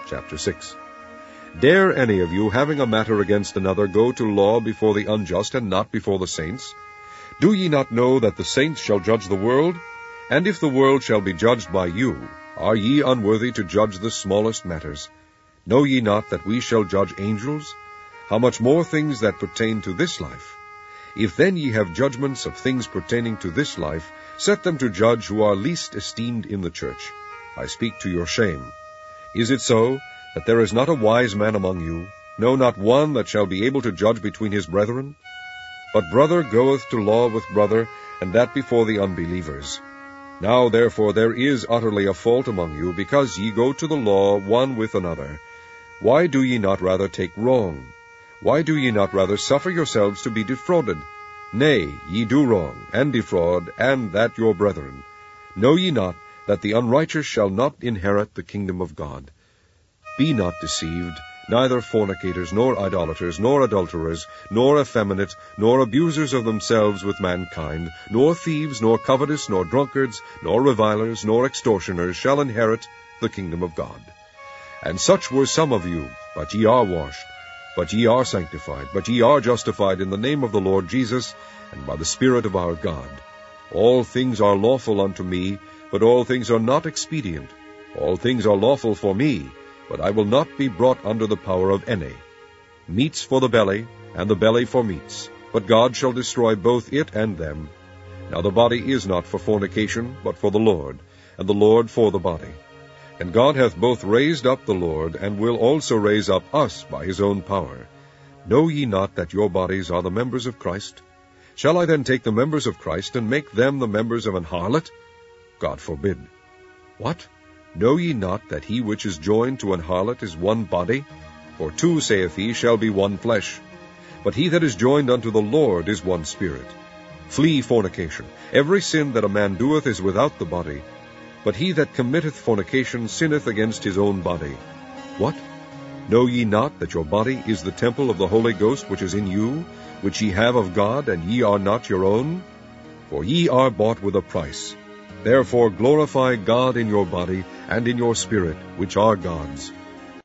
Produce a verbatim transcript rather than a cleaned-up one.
chapter six. Dare any of you, having a matter against another, go to law before the unjust, and not before the saints? Do ye not know that the saints shall judge the world? And if the world shall be judged by you, are ye unworthy to judge the smallest matters? Know ye not that we shall judge angels? How much more things that pertain to this life? If then ye have judgments of things pertaining to this life, set them to judge who are least esteemed in the church. I speak to your shame. Is it so, that there is not a wise man among you, no, not one that shall be able to judge between his brethren? But brother goeth to law with brother, and that before the unbelievers. Now therefore there is utterly a fault among you, because ye go to the law one with another. Why do ye not rather take wrong? Why do ye not rather suffer yourselves to be defrauded? Nay, ye do wrong, and defraud, and that your brethren. Know ye not that the unrighteous shall not inherit the kingdom of God? Be not deceived, neither fornicators, nor idolaters, nor adulterers, nor effeminate, nor abusers of themselves with mankind, nor thieves, nor covetous, nor drunkards, nor revilers, nor extortioners shall inherit the kingdom of God. And such were some of you, but ye are washed, but ye are sanctified, but ye are justified in the name of the Lord Jesus, and by the Spirit of our God. All things are lawful unto me, but all things are not expedient. All things are lawful for me, but I will not be brought under the power of any. Meats for the belly, and the belly for meats, but God shall destroy both it and them. Now the body is not for fornication, but for the Lord, and the Lord for the body. And God hath both raised up the Lord, and will also raise up us by his own power. Know ye not that your bodies are the members of Christ? Shall I then take the members of Christ, and make them the members of an harlot? God forbid. What? Know ye not that he which is joined to an harlot is one body? For two, saith he, shall be one flesh. But he that is joined unto the Lord is one spirit. Flee fornication. Every sin that a man doeth is without the body, but he that committeth fornication sinneth against his own body. What? Know ye not that your body is the temple of the Holy Ghost which is in you, which ye have of God, and ye are not your own? For ye are bought with a price. Therefore glorify God in your body and in your spirit, which are God's.